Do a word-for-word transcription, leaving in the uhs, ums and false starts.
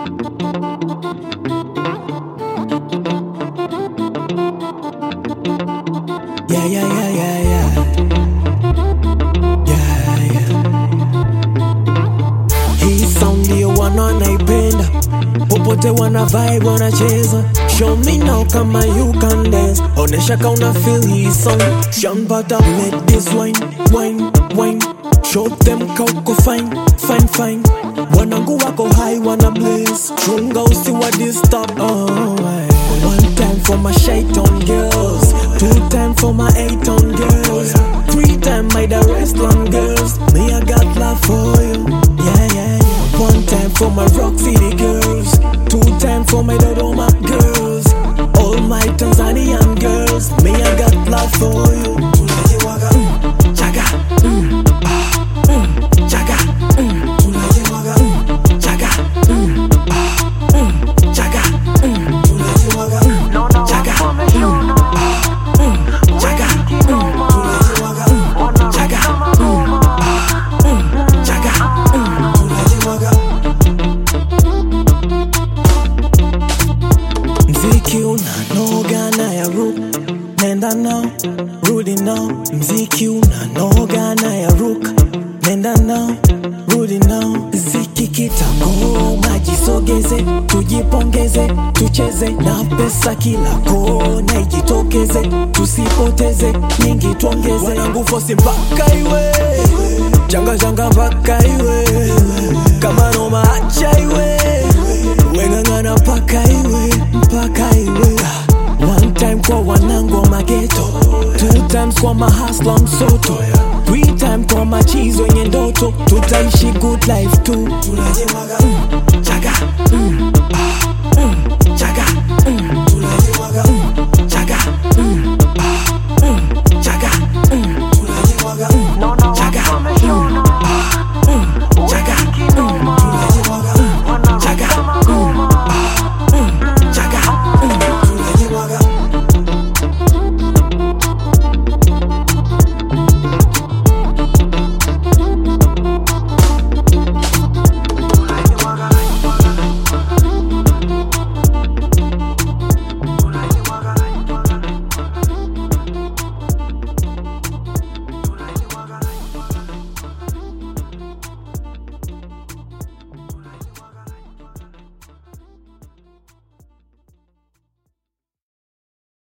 Yeah, yeah, yeah, yeah, yeah. Yeah, yeah. Hii sound ndio wanaipenda, popote wana vibe wanacheza. Show me now kama you can dance, onesha ka una feel hii song. Sean Butter, let this wine, wine, wine. Show them ka uko fine, fine, fine. Wanangu wako high, wana blaze. Chunga usiwa disturb. Oh, right. One time for my shaitan girls, two time for my eight-on girls, three time my the restaurant girls. Me I got love for you, yeah, yeah, yeah. One time for my Rock City girls, two time for my Dodoma girls, all my Tanzanian girls. Me I got love for you. Mm, Jaga, mm, ah, mm, Jaga, mm, mm, Jaga, mm, ah, mm, Jaga, mm. Mziki unanoga na ya rook, nenda now, rudi now. Mziki unanoga na ya rook, nenda now, rudi now. Ziki kitagoma, jisogeze, tujipongeze, tucheze na pesa kila kona ijitokeze, tusipoteze, nyingi tuongeze. Wanangu fosi mpaka iwe, janga janga mpaka iwe, kama noma acha iwe, wengangana mpaka iwe, mpaka iwe. One time kwa wanangu wa mageto, two times kwa mahasla msoto, three time kwa machizo wenye ndoto. Tutaishi good life too. Mm.